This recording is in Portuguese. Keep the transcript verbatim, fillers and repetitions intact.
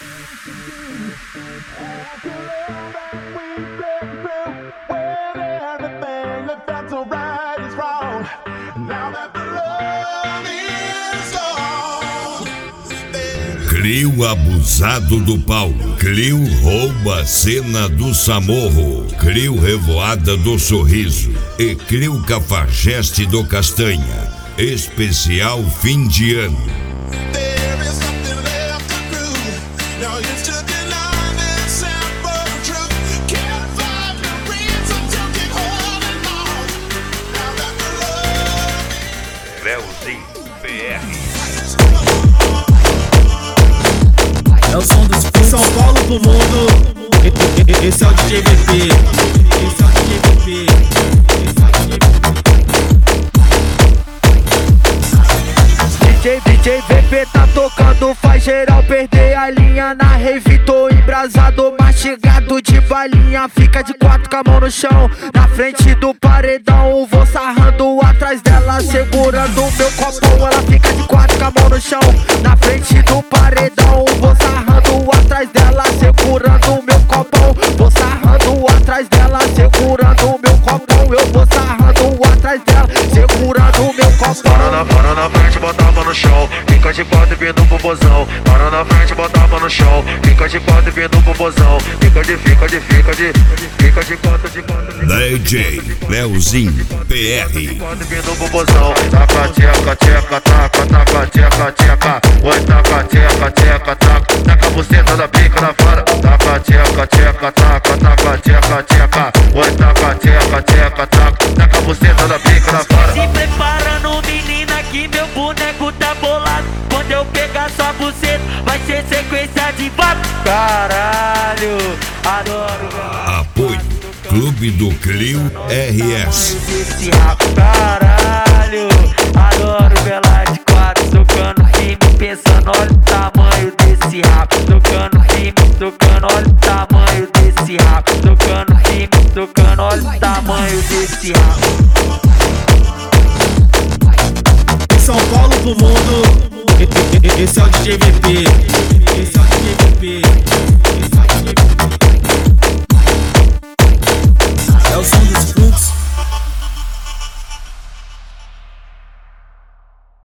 Clio abusado do Paulo. Clio rouba a cena do Samorro. Clio revoada do Sorriso. E Clio cafajeste do Castanha. Especial fim de ano. Leozinho P R. É o som dos São Paulo pro mundo. Esse é o D J V P. Esse é o D J V P. D J, D J V P tá tocando, faz geral perder a linha. Na rave tô embrasado, mastigado de balinha. Fica de quatro com a mão no chão, na frente do paredão. Vou sarrando atrás dela, segurando meu copão. Ela fica de quatro com a mão no chão, na frente do paredão. Vou sarrando atrás dela, segurando meu copão. Vou sarrando atrás dela, segurando meu copão. Eu vou sarrando atrás dela, segurando meu copão. Para na, para na frente, bota a mão no chão. Fica de quatro e vindo pro bozão. Para na frente, bota a mão no chão. Fica de quatro e vindo pro bozão. Fica de, fica de, fica de, fica de quatro, de quatro, de D J Leozinho P R. Vindo pro bozão. Taca, tcheca, tcheca, taca, taca, tcheca, tcheca. Oi, taca, tcheca, tcheca, taca. Taca a buceta da pica na fora. Taca, tcheca, tcheca, taca, taca, tcheca, tcheca. Oi, taca, tcheca, tcheca, taca. Taca a buceta da pica na fora. Se preparando, menina, que meu boneco tá bolado. Quando eu pegar sua buceta, vai ser sequência de vapo. Caralho, adoro. Apoio Clube do Clio R S. Esse rap, caralho, adoro vela de quatro. Tocando firme, pensando, olha o tamanho desse rap. Tocando firme, tocando, olha o tamanho desse rap. Tocando firme, tocando, olha o tamanho desse rap. São Paulo pro mundo. Esse é o D J V P.